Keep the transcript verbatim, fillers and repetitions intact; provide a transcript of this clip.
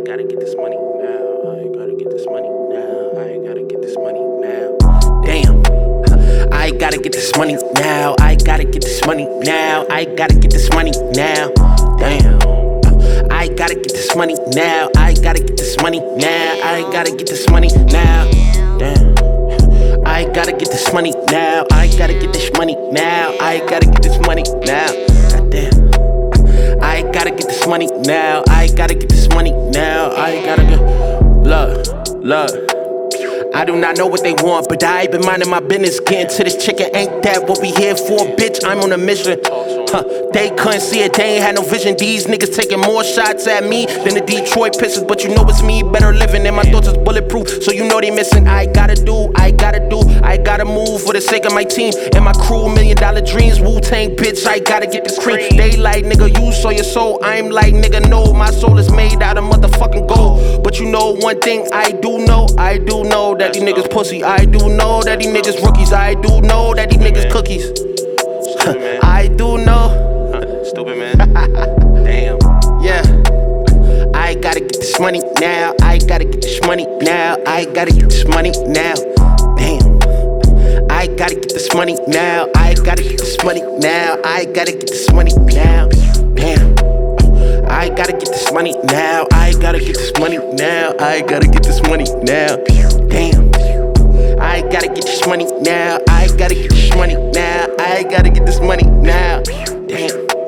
gotta get this money now. I gotta get this money now. I gotta get this money now. Damn. I gotta get this money now. I gotta get this money now. I gotta get this money now. Damn. I gotta get this money now. I gotta get this money now. I gotta get this money now. Damn. I gotta get this money now. I gotta get this money now. I gotta get this money now. Goddamn. I gotta get this money now. I gotta get this money now. I gotta get. Look, look. I do not know what they want, but I been minding my business. Getting to this chicken, ain't that what we here for, bitch? I'm on a mission. Huh, they couldn't see it, they ain't had no vision. These niggas taking more shots at me than the Detroit Pistons, but you know it's me, better living, and my thoughts is bulletproof, so you know they missing. I gotta do, I gotta do, I gotta move for the sake of my team and my crew. Million dollar dreams, Wu-Tang, bitch, I gotta get this cream. They like, nigga, you saw your soul. I'm like, nigga, no, my soul is made out of motherfucking gold. But you know one thing I do know, I do know that these niggas pussy. I do know that these niggas rookies. I do know that these niggas cookies. I do know. Stupid man. Damn. Yeah. I gotta get this money now. I gotta get this money now. I gotta get this money now. Damn. I gotta get this money now. I gotta get this money now. I gotta get this money now. Damn. I gotta get this money now. I gotta get this money now. I gotta get this money now. Damn. I gotta get this money now. I gotta get this money now. I gotta get this money now. Damn.